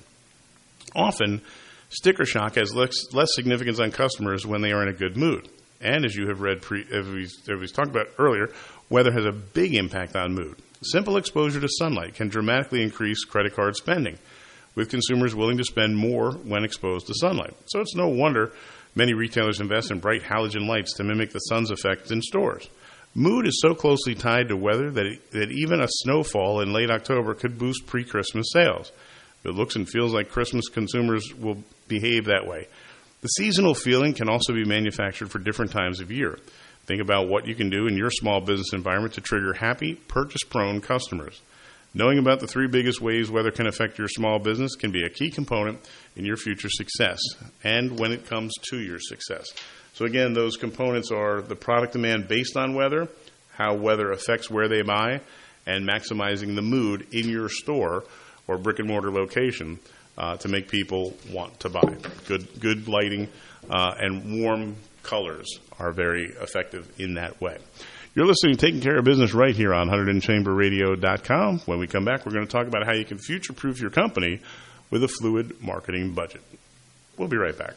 Often, sticker shock has less significance on customers when they are in a good mood. And as you have read, as we talked about earlier, weather has a big impact on mood. Simple exposure to sunlight can dramatically increase credit card spending, with consumers willing to spend more when exposed to sunlight. So it's no wonder many retailers invest in bright halogen lights to mimic the sun's effect in stores. Mood is so closely tied to weather that even a snowfall in late October could boost pre-Christmas sales. If it looks and feels like Christmas, consumers will behave that way. The seasonal feeling can also be manufactured for different times of year. Think about what you can do in your small business environment to trigger happy, purchase-prone customers. Knowing about the 3 biggest ways weather can affect your small business can be a key component in your future success and when it comes to your success. So again, those components are the product demand based on weather, how weather affects where they buy, and maximizing the mood in your store or brick-and-mortar location to make people want to buy. Good lighting and warm colors are very effective in that way. You're listening to Taking Care of Business right here on 100chamberradio.com. When we come back, we're going to talk about how you can future-proof your company with a fluid marketing budget. We'll be right back.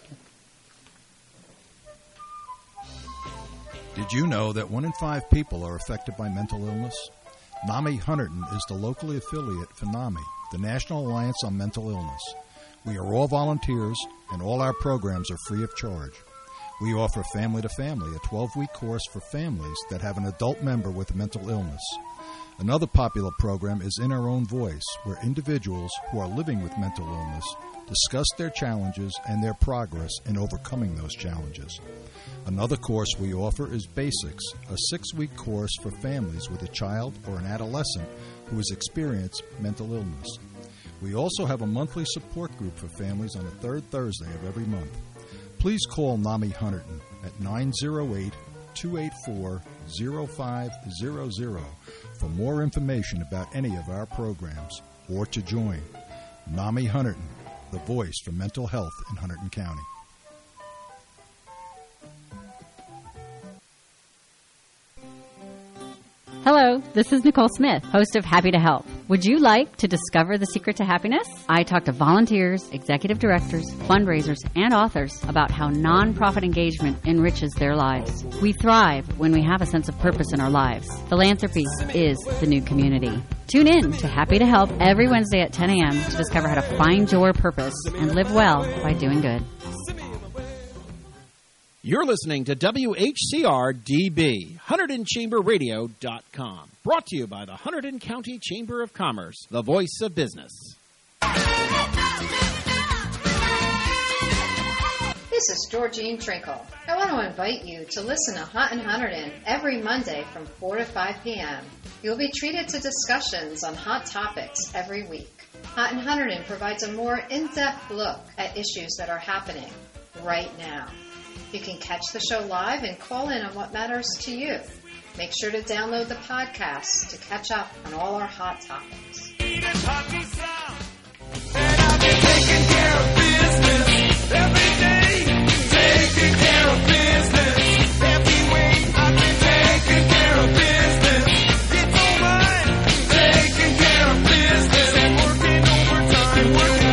Did you know that 1 in 5 people are affected by mental illness? NAMI Hunterdon is the locally affiliate for NAMI, the National Alliance on Mental Illness. We are all volunteers, and all our programs are free of charge. We offer Family to Family, a 12-week course for families that have an adult member with a mental illness. Another popular program is In Our Own Voice, where individuals who are living with mental illness discuss their challenges and their progress in overcoming those challenges. Another course we offer is Basics, a 6-week course for families with a child or an adolescent who has experienced mental illness. We also have a monthly support group for families on the 3rd Thursday of every month. Please call NAMI Hunterdon at 908-284-0500 for more information about any of our programs or to join. NAMI Hunterdon, the voice for mental health in Hunterdon County. Hello, this is Nicole Smith, host of Happy to Help. Would you like to discover the secret to happiness? I talk to volunteers, executive directors, fundraisers, and authors about how nonprofit engagement enriches their lives. We thrive when we have a sense of purpose in our lives. Philanthropy is the new community. Tune in to Happy to Help every Wednesday at 10 a.m. to discover how to find your purpose and live well by doing good. You're listening to WHCR-DB, HunterdonChamberRadio.com. Brought to you by the Hunterdon County Chamber of Commerce, the voice of business. This is Georgine Trinkle. I want to invite you to listen to Hunt and Hunterdon every Monday from 4 to 5 p.m. You'll be treated to discussions on hot topics every week. Hunt and Hunterdon provides a more in-depth look at issues that are happening right now. You can catch the show live and call in on what matters to you. Make sure to download the podcast to catch up on all our hot topics. And I've been taking care of business every day. Taking care of business every way. I've been taking care of business. It's alright. Taking care of business and working overtime.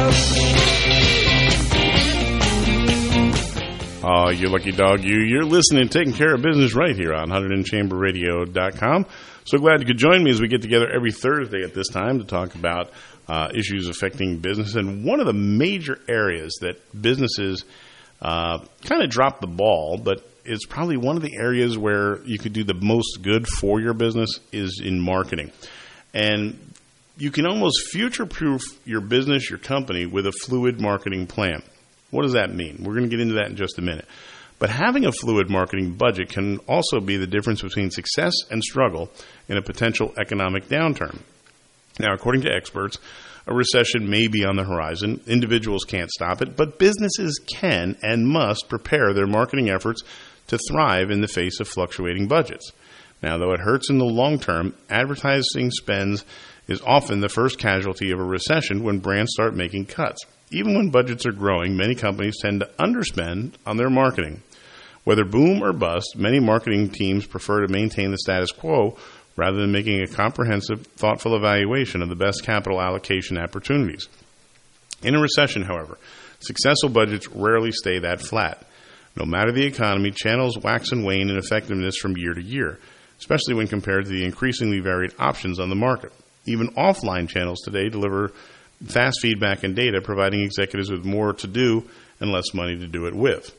Oh, you lucky dog, you. You're listening to Taking Care of Business right here on HunterdonChamberRadio.com. So glad you could join me as we get together every Thursday at this time to talk about issues affecting business. And one of the major areas that businesses kind of drop the ball, but it's probably one of the areas where you could do the most good for your business is in marketing. And you can almost future-proof your business, your company, with a fluid marketing plan. What does that mean? We're going to get into that in just a minute. But having a fluid marketing budget can also be the difference between success and struggle in a potential economic downturn. Now, according to experts, a recession may be on the horizon. Individuals can't stop it, but businesses can and must prepare their marketing efforts to thrive in the face of fluctuating budgets. Now, though it hurts in the long term, advertising spends is often the first casualty of a recession when brands start making cuts. Even when budgets are growing, many companies tend to underspend on their marketing. Whether boom or bust, many marketing teams prefer to maintain the status quo rather than making a comprehensive, thoughtful evaluation of the best capital allocation opportunities. In a recession, however, successful budgets rarely stay that flat. No matter the economy, channels wax and wane in effectiveness from year to year, especially when compared to the increasingly varied options on the market. Even offline channels today deliver fast feedback and data, providing executives with more to do and less money to do it with.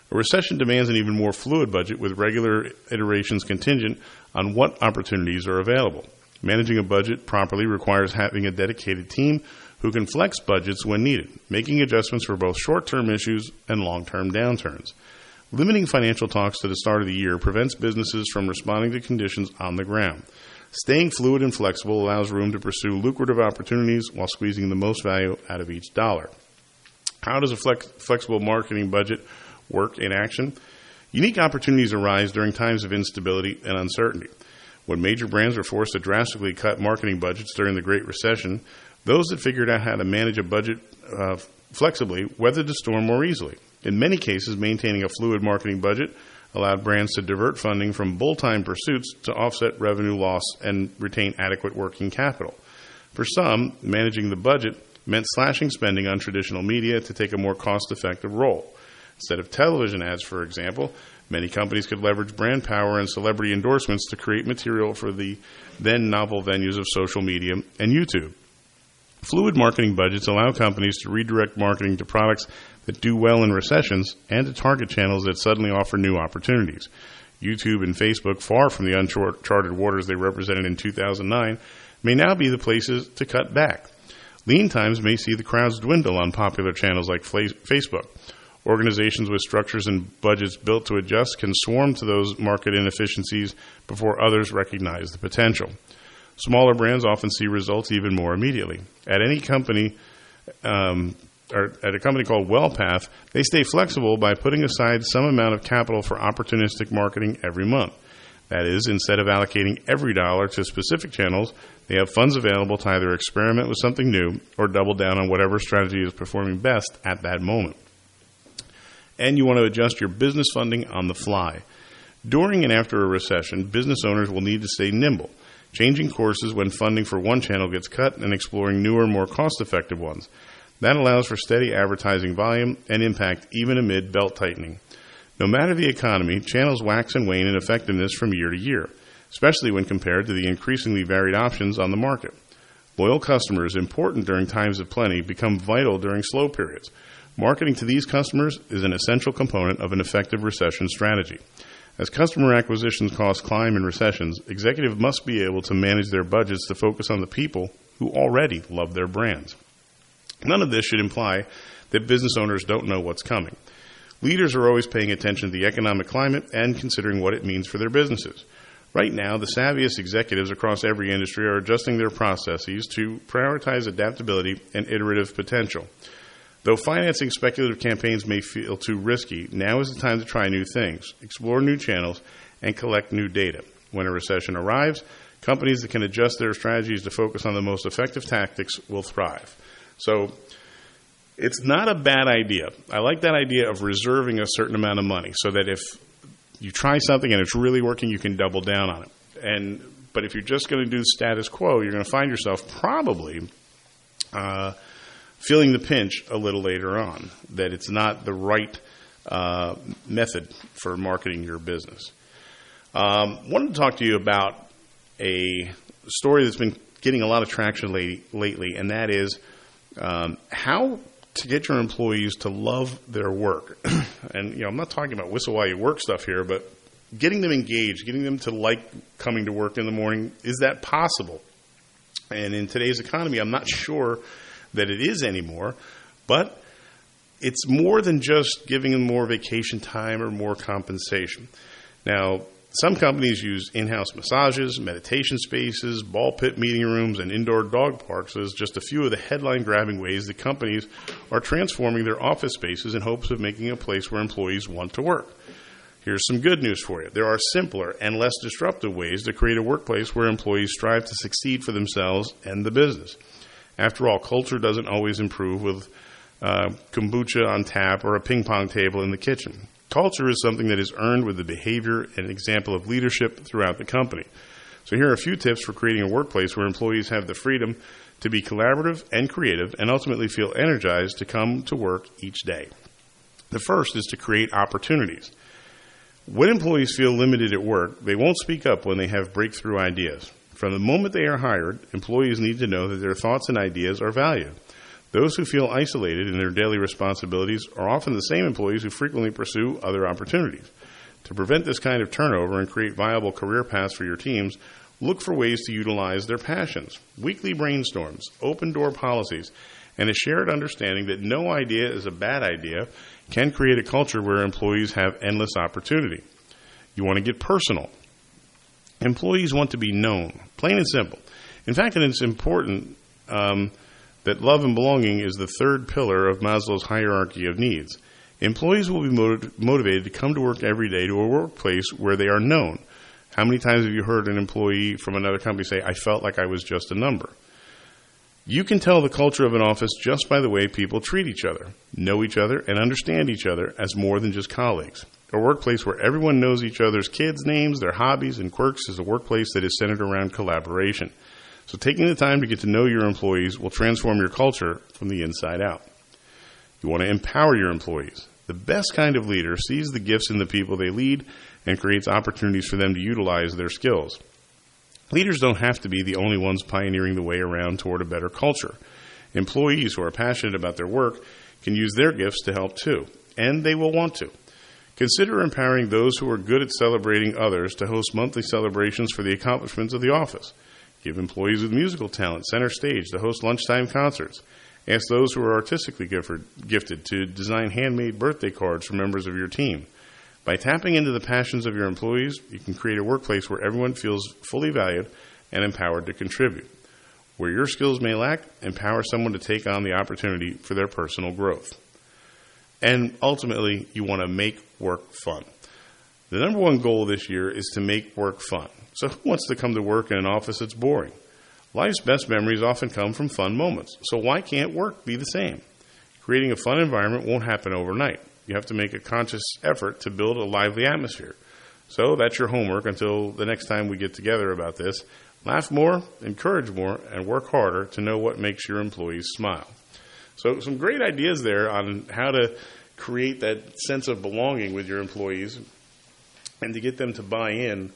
A recession demands an even more fluid budget with regular iterations contingent on what opportunities are available. Managing a budget properly requires having a dedicated team who can flex budgets when needed, making adjustments for both short-term issues and long-term downturns. Limiting financial talks to the start of the year prevents businesses from responding to conditions on the ground. Staying fluid and flexible allows room to pursue lucrative opportunities while squeezing the most value out of each dollar. How does a flexible marketing budget work in action? Unique opportunities arise during times of instability and uncertainty. When major brands were forced to drastically cut marketing budgets during the Great Recession, those that figured out how to manage a budget flexibly weathered the storm more easily. In many cases, maintaining a fluid marketing budget allowed brands to divert funding from bull-time pursuits to offset revenue loss and retain adequate working capital. For some, managing the budget meant slashing spending on traditional media to take a more cost-effective role. Instead of television ads, for example, many companies could leverage brand power and celebrity endorsements to create material for the then novel venues of social media and YouTube. Fluid marketing budgets allow companies to redirect marketing to products that do well in recessions and to target channels that suddenly offer new opportunities. YouTube and Facebook, far from the uncharted waters they represented in 2009, may now be the places to cut back. Lean times may see the crowds dwindle on popular channels like Facebook. Organizations with structures and budgets built to adjust can swarm to those market inefficiencies before others recognize the potential. Smaller brands often see results even more immediately. At a company called WellPath, they stay flexible by putting aside some amount of capital for opportunistic marketing every month. That is, instead of allocating every dollar to specific channels, they have funds available to either experiment with something new or double down on whatever strategy is performing best at that moment. And you want to adjust your business funding on the fly. During and after a recession, business owners will need to stay nimble, changing courses when funding for one channel gets cut and exploring newer, more cost-effective ones. That allows for steady advertising volume and impact even amid belt-tightening. No matter the economy, channels wax and wane in effectiveness from year to year, especially when compared to the increasingly varied options on the market. Loyal customers, important during times of plenty, become vital during slow periods. Marketing to these customers is an essential component of an effective recession strategy. As customer acquisition costs climb in recessions, executives must be able to manage their budgets to focus on the people who already love their brands. None of this should imply that business owners don't know what's coming. Leaders are always paying attention to the economic climate and considering what it means for their businesses. Right now, the savviest executives across every industry are adjusting their processes to prioritize adaptability and iterative potential. Though financing speculative campaigns may feel too risky, now is the time to try new things, explore new channels, and collect new data. When a recession arrives, companies that can adjust their strategies to focus on the most effective tactics will thrive. So it's not a bad idea. I like that idea of reserving a certain amount of money so that if you try something and it's really working, you can double down on it. But if you're just going to do status quo, you're going to find yourself probably feeling the pinch a little later on, that it's not the right method for marketing your business. Wanted to talk to you about a story that's been getting a lot of traction lately, and that is how to get your employees to love their work. And, I'm not talking about whistle while you work stuff here, but getting them engaged, getting them to like coming to work in the morning, is that possible? And in today's economy, I'm not sure that it is anymore, but it's more than just giving them more vacation time or more compensation. Now, some companies use in-house massages, meditation spaces, ball pit meeting rooms, and indoor dog parks as just a few of the headline-grabbing ways that companies are transforming their office spaces in hopes of making a place where employees want to work. Here's some good news for you. There are simpler and less disruptive ways to create a workplace where employees strive to succeed for themselves and the business. After all, culture doesn't always improve with kombucha on tap or a ping pong table in the kitchen. Culture is something that is earned with the behavior and example of leadership throughout the company. So here are a few tips for creating a workplace where employees have the freedom to be collaborative and creative and ultimately feel energized to come to work each day. The first is to create opportunities. When employees feel limited at work, they won't speak up when they have breakthrough ideas. From the moment they are hired, employees need to know that their thoughts and ideas are valued. Those who feel isolated in their daily responsibilities are often the same employees who frequently pursue other opportunities. To prevent this kind of turnover and create viable career paths for your teams, look for ways to utilize their passions. Weekly brainstorms, open-door policies, and a shared understanding that no idea is a bad idea can create a culture where employees have endless opportunity. You want to get personal. Employees want to be known, plain and simple. In fact, it's important that love and belonging is the third pillar of Maslow's hierarchy of needs. Employees will be motivated to come to work every day to a workplace where they are known. How many times have you heard an employee from another company say, I felt like I was just a number? You can tell the culture of an office just by the way people treat each other, know each other, and understand each other as more than just colleagues. A workplace where everyone knows each other's kids' names, their hobbies, and quirks is a workplace that is centered around collaboration. So taking the time to get to know your employees will transform your culture from the inside out. You want to empower your employees. The best kind of leader sees the gifts in the people they lead and creates opportunities for them to utilize their skills. Leaders don't have to be the only ones pioneering the way around toward a better culture. Employees who are passionate about their work can use their gifts to help too, and they will want to. Consider empowering those who are good at celebrating others to host monthly celebrations for the accomplishments of the office. Give employees with musical talent center stage to host lunchtime concerts. Ask those who are artistically gifted to design handmade birthday cards for members of your team. By tapping into the passions of your employees, you can create a workplace where everyone feels fully valued and empowered to contribute. Where your skills may lack, empower someone to take on the opportunity for their personal growth. And ultimately, you want to make work fun. The number one goal this year is to make work fun. So who wants to come to work in an office that's boring? Life's best memories often come from fun moments. So why can't work be the same? Creating a fun environment won't happen overnight. You have to make a conscious effort to build a lively atmosphere. So that's your homework until the next time we get together about this. Laugh more, encourage more, and work harder to know what makes your employees smile. So some great ideas there on how to create that sense of belonging with your employees and to get them to buy in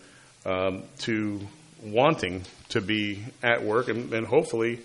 to wanting to be at work and hopefully,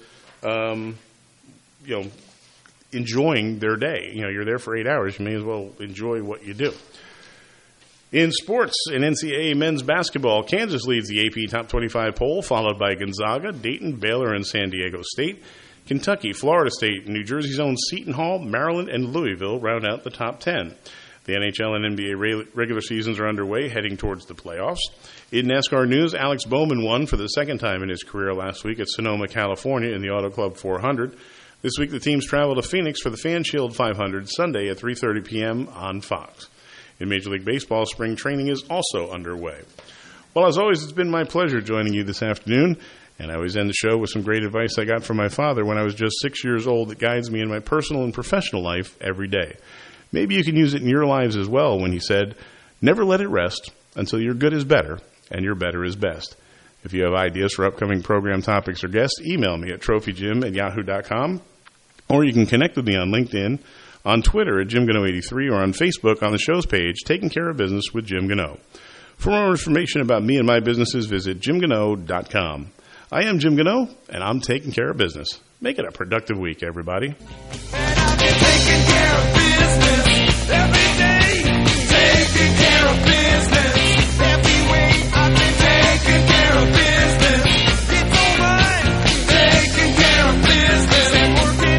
enjoying their day. You're there for 8 hours. You may as well enjoy what you do. In sports, in NCAA men's basketball, Kansas leads the AP Top 25 poll, followed by Gonzaga, Dayton, Baylor, and San Diego State. Kentucky, Florida State, New Jersey's own Seton Hall, Maryland, and Louisville round out the top 10. The NHL and NBA regular seasons are underway, heading towards the playoffs. In NASCAR news, Alex Bowman won for the second time in his career last week at Sonoma, California in the Auto Club 400. This week, the teams travel to Phoenix for the Fan Shield 500 Sunday at 3:30 p.m. on Fox. In Major League Baseball, spring training is also underway. Well, as always, it's been my pleasure joining you this afternoon, and I always end the show with some great advice I got from my father when I was just 6 years old that guides me in my personal and professional life every day. Maybe you can use it in your lives as well when he said, never let it rest until your good is better and your better is best. If you have ideas for upcoming program topics or guests, email me at trophyjim@yahoo.com, or you can connect with me on LinkedIn, on Twitter at JimGano83, or on Facebook on the show's page, Taking Care of Business with Jim Gano. For more information about me and my businesses, visit JimGano.com. I am Jim Gano, and I'm taking care of business. Make it a productive week, everybody. And I've been taking care of business every day. Taking care of business every way. I've been taking care of business. It's alright. Taking care of business and working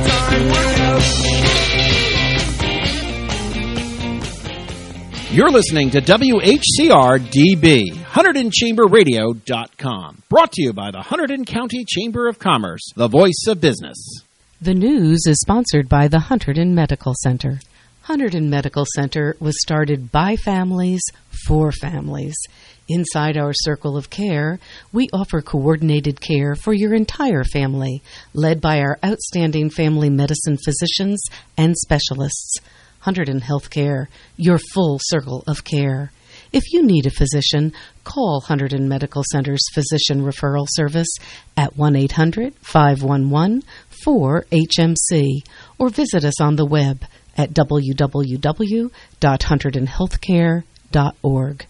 overtime. You're listening to WHCR-DB, HunterdonChamberRadio.com. Brought to you by the Hunterdon County Chamber of Commerce, the voice of business. The news is sponsored by the Hunterdon Medical Center. Hunterdon Medical Center was started by families for families. Inside our circle of care, we offer coordinated care for your entire family, led by our outstanding family medicine physicians and specialists. Hunterdon Healthcare, your full circle of care. If you need a physician, call Hunterdon Medical Center's Physician Referral Service at 1-800-511-4HMC or visit us on the web at www.hunterdonhealthcare.org.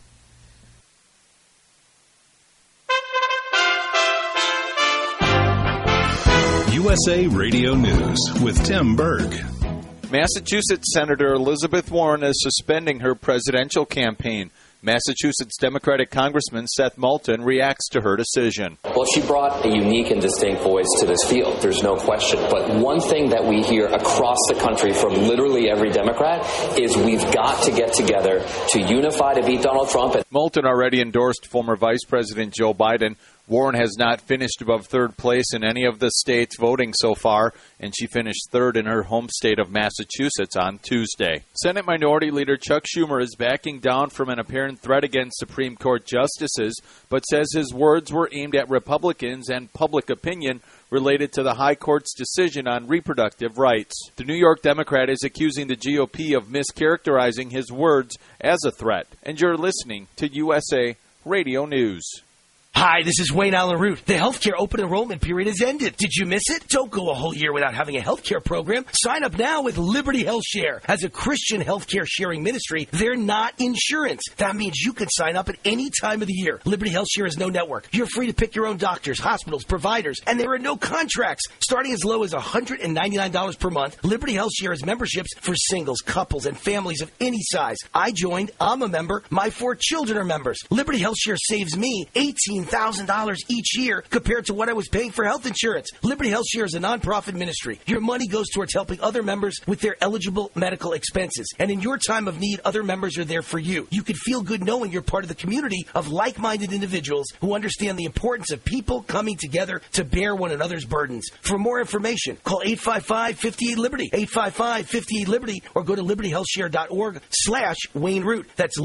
USA Radio News with Tim Berg. Massachusetts Senator Elizabeth Warren is suspending her presidential campaign. Massachusetts Democratic Congressman Seth Moulton reacts to her decision. Well, she brought a unique and distinct voice to this field. There's no question. But one thing that we hear across the country from literally every Democrat is we've got to get together to unify to beat Donald Trump. Moulton already endorsed former Vice President Joe Biden. Warren has not finished above third place in any of the states voting so far, and she finished third in her home state of Massachusetts on Tuesday. Senate Minority Leader Chuck Schumer is backing down from an apparent threat against Supreme Court justices, but says his words were aimed at Republicans and public opinion related to the High Court's decision on reproductive rights. The New York Democrat is accusing the GOP of mischaracterizing his words as a threat. And you're listening to USA Radio News. Hi, this is Wayne Allen Root. The healthcare open enrollment period has ended. Did you miss it? Don't go a whole year without having a healthcare program. Sign up now with Liberty Health Share. As a Christian healthcare sharing ministry, they're not insurance. That means you can sign up at any time of the year. Liberty Health Share is no network. You're free to pick your own doctors, hospitals, providers, and there are no contracts. Starting as low as $199 per month, Liberty Health Share has memberships for singles, couples, and families of any size. I joined. I'm a member. My 4 children are members. Liberty Health Share saves me $18,000 each year compared to what I was paying for health insurance. Liberty Health Share is a nonprofit ministry. Your money goes towards helping other members with their eligible medical expenses. And in your time of need, other members are there for you. You can feel good knowing you're part of the community of like-minded individuals who understand the importance of people coming together to bear one another's burdens. For more information, call 855-58-LIBERTY, 855-58-LIBERTY, or go to libertyhealthshare.org/Wayne Root. That's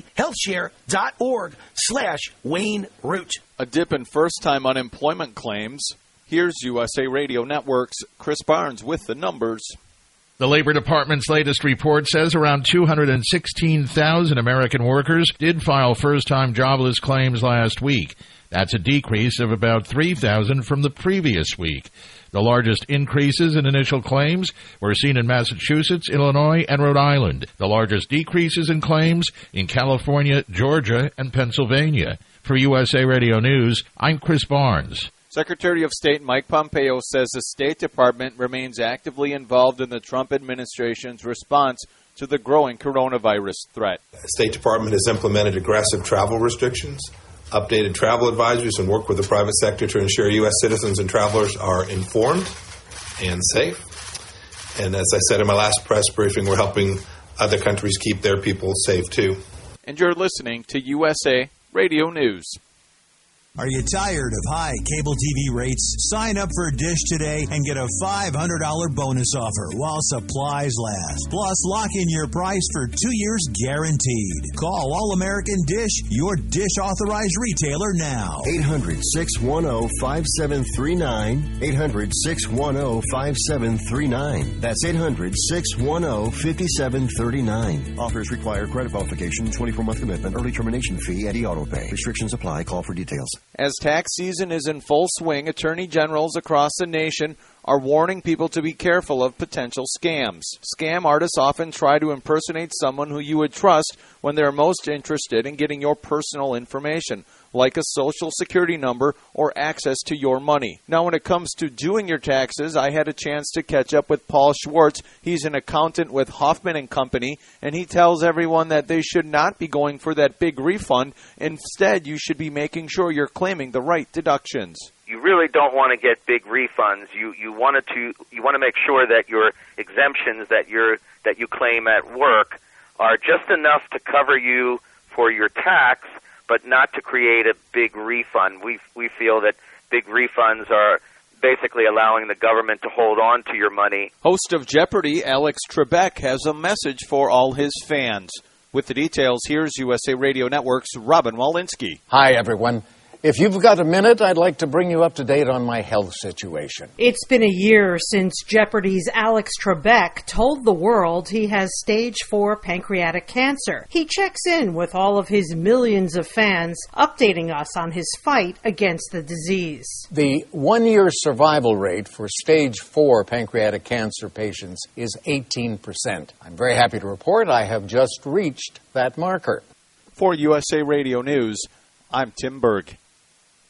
libertyhealthshare.org/Wayne Root. A dip in first-time unemployment claims. Here's USA Radio Network's Chris Barnes with the numbers. The Labor Department's latest report says around 216,000 American workers did file first-time jobless claims last week. That's a decrease of about 3,000 from the previous week. The largest increases in initial claims were seen in Massachusetts, Illinois, and Rhode Island. The largest decreases in claims in California, Georgia, and Pennsylvania. For USA Radio News, I'm Chris Barnes. Secretary of State Mike Pompeo says the State Department remains actively involved in the Trump administration's response to the growing coronavirus threat. The State Department has implemented aggressive travel restrictions, updated travel advisories, and worked with the private sector to ensure U.S. citizens and travelers are informed and safe. And as I said in my last press briefing, we're helping other countries keep their people safe, too. And you're listening to USA Radio News. Are you tired of high cable TV rates? Sign up for Dish today and get a $500 bonus offer while supplies last. Plus, lock in your price for 2 years guaranteed. Call All-American Dish, your Dish authorized retailer now. 800-610-5739. 800-610-5739. That's 800-610-5739. Offers require credit qualification, 24-month commitment, early termination fee, and e-auto pay. Restrictions apply. Call for details. As tax season is in full swing, attorney generals across the nation are warning people to be careful of potential scams. Scam artists often try to impersonate someone who you would trust when they're most interested in getting your personal information, like a social security number or access to your money. Now, when it comes to doing your taxes, I had a chance to catch up with Paul Schwartz. He's an accountant with Hoffman & Company, and he tells everyone that they should not be going for that big refund. Instead, you should be making sure you're claiming the right deductions. You really don't want to get big refunds. You want to make sure that your exemptions that you claim at work are just enough to cover you for your tax, but not to create a big refund. We feel that big refunds are basically allowing the government to hold on to your money. Host of Jeopardy, Alex Trebek, has a message for all his fans. With the details, here's USA Radio Network's Robin Walensky. Hi, everyone. If you've got a minute, I'd like to bring you up to date on my health situation. It's been a year since Jeopardy's Alex Trebek told the world he has stage 4 pancreatic cancer. He checks in with all of his millions of fans, updating us on his fight against the disease. The 1-year survival rate for stage 4 pancreatic cancer patients is 18%. I'm very happy to report I have just reached that marker. For USA Radio News, I'm Tim Berg.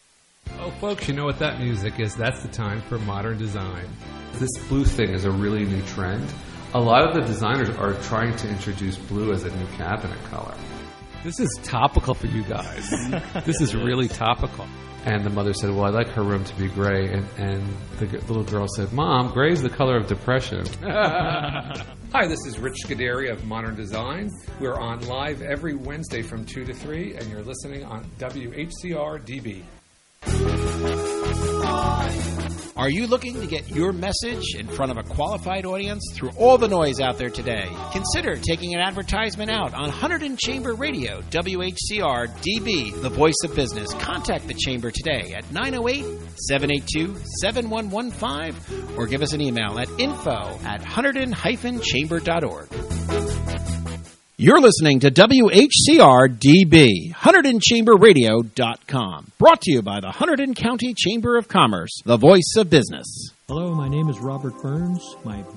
Oh, folks, you know what that music is. That's the time for modern design. This blue thing is a really new trend. A lot of the designers are trying to introduce blue as a new cabinet color. This is topical for you guys. This is really topical. And the mother said, well, I'd like her room to be gray. And the little girl said, Mom, gray is the color of depression. Hi, this is Rich Scuderi of Modern Design. We're on live every Wednesday from 2 to 3, and you're listening on WHCR DB. Are you looking to get your message in front of a qualified audience through all the noise out there today? Consider taking an advertisement out on Hunterdon Chamber Radio, WHCR DB, the voice of business. Contact the Chamber today at 908-782-7115 or give us an email at info@hunterdon-chamber.org. You're listening to WHCR DB, HunterdonChamberRadio.com. Brought to you by the Hunterdon County Chamber of Commerce, the voice of business. Hello, my name is Robert Burns. My